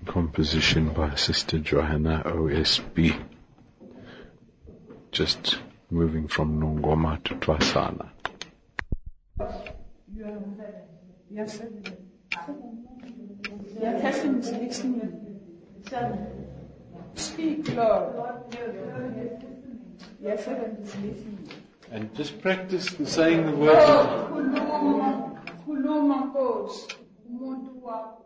composition by Sister Johanna OSB. Just moving from Nongoma to Twasana. Yes, your person is listening. Speak, Lord. Your servant is listening. And just practice saying the words. Kuluma Nkosi, umuntu wakho.